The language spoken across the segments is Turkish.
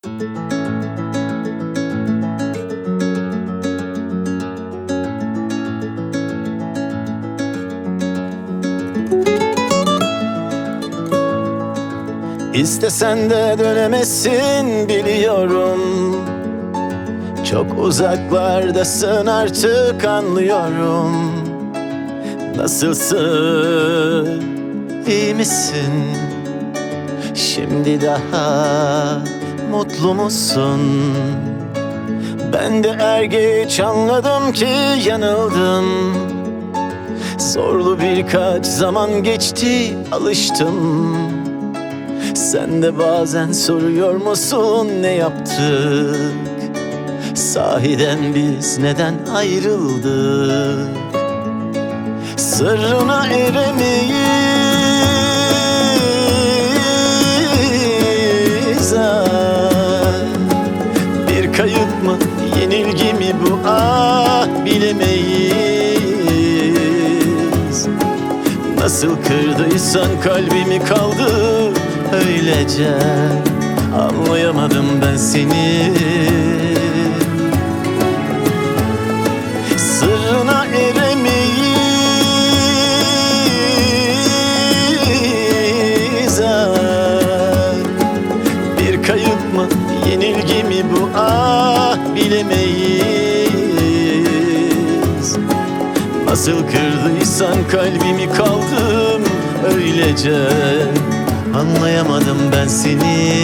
İstesen de dönemezsin biliyorum. Çok uzaklardasın artık anlıyorum. Nasılsın, iyi misin? Şimdi daha mutlu musun? Ben de er geç anladım ki yanıldım. Zorlu birkaç zaman geçti, alıştım. Sen de bazen soruyor musun ne yaptık? Sahiden biz neden ayrıldık? Sırrına eremeyiz. Bir kayıp mı, yenilgi mi bu, bilemeyiz. Nasıl kırdıysan kalbimi kaldı öylece. Anlayamadım ben seni. Sırrına eremeyiz. Bir kayıp mı, yenilgi mi bu, bilemeyiz. Nasıl kırdıysan kalbimi kaldım öylece. Anlayamadım ben seni.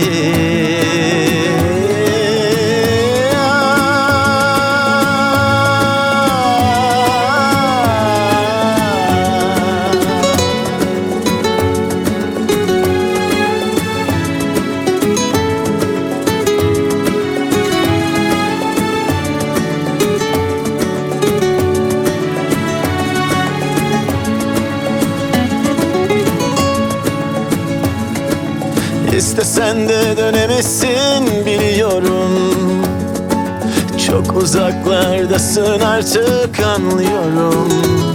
İstesen de dönemezsin biliyorum. Çok uzaklardasın artık anlıyorum.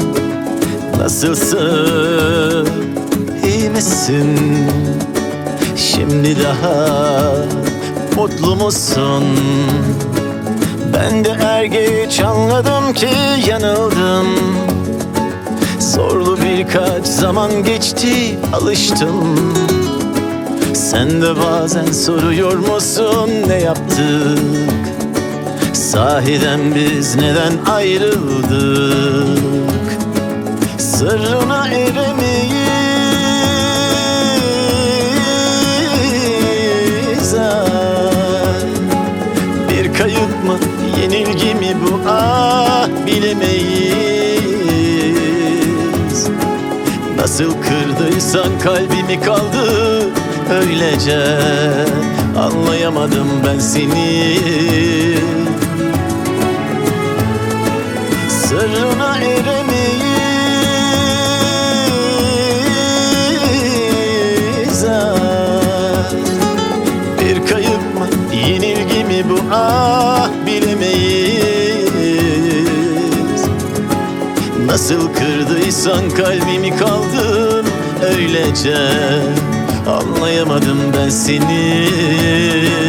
Nasılsın, iyi misin? Şimdi daha mutlu musun? Ben de er geç anladım ki yanıldım. Zorlu birkaç zaman geçti, alıştım. Sen de bazen soruyor musun ne yaptık? Sahiden biz neden ayrıldık? Sırrına eremeyiz. Bir kayıp mı, yenilgi mi bu, bilemeyiz. Nasıl kırdıysan kalbimi kaldı öylece. Anlayamadım ben seni. Sırrına eremeyiz. Bir kayıp mı, yenilgi mi bu, bilemeyiz. Nasıl kırdıysan kalbimi kaldım öylece. Anlayamadım ben seni.